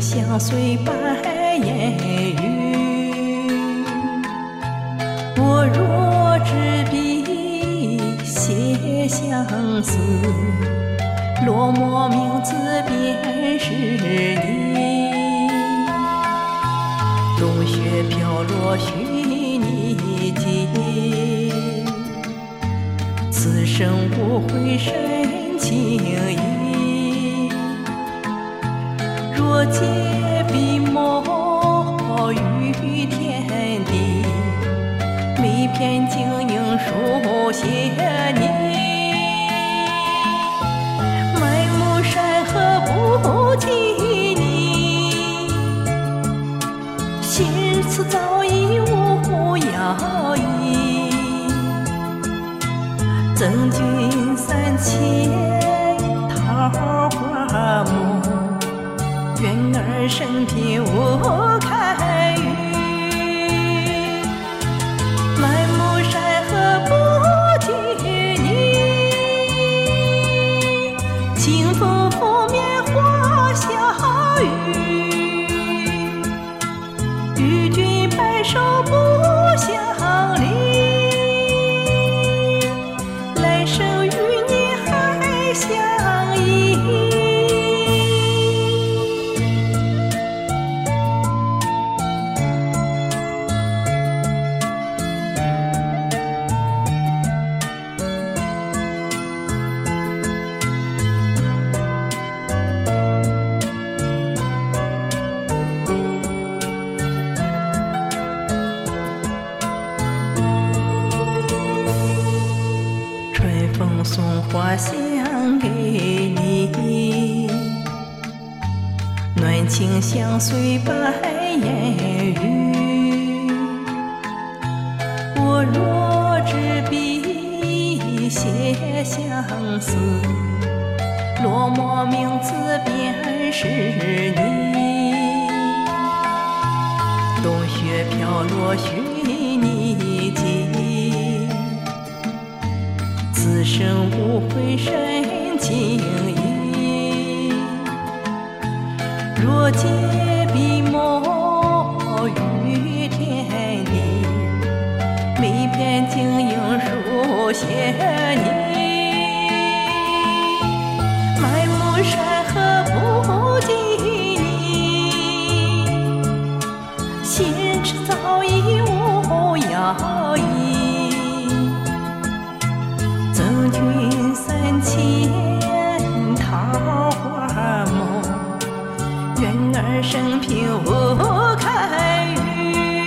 相随百言语。我若执笔写相思，落墨名字便是你。冬雪飘落须你记，此生无悔深情意。若借笔墨于天地，每篇经营书写你。埋木山河不及你，心词早已无药医。赠君3000桃花梦，愿儿生平无堪虞。满目山河不及你，清风拂面花小雨。与君白首不相离，来生与你还相依。风送花香给你，暖情相随百言语。我若执笔写相思，落墨名字便是你。冬雪飘落须你记，此生无悔深情意。若借笔墨于天地，每篇经营书写你。满目山河不及你，心痴早已无药医。赠君3000桃花梦，愿儿生平无堪虞。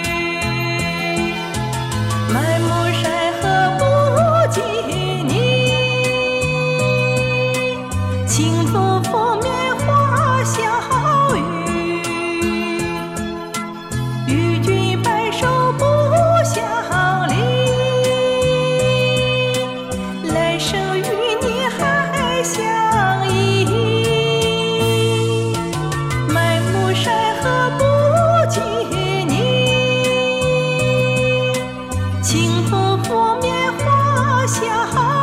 满目山河不及你，清风拂面花小雨。与君白首不相离，来生与你还相依。满目山河不及你，清风拂面花小